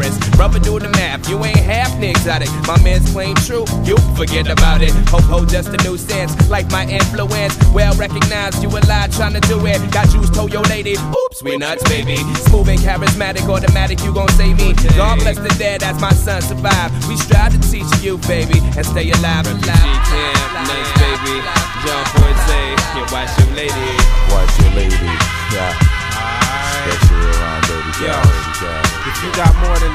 Paris. Brother, do the math, you ain't half the exotic. My man's claim true, you forget about it. Ho-ho, just a new sense, like my influence. Well recognized, you a lie trying to do it. Got juice, told your lady, oops, we nuts, baby. Smooth and charismatic, automatic, you gon' save me. God bless the dead as my son survive. We strive to teach you, baby, and stay alive. Nice, baby. John Boyd say, yeah, watch your lady. Watch your lady, yeah. Special around, baby. Yo, if you got more than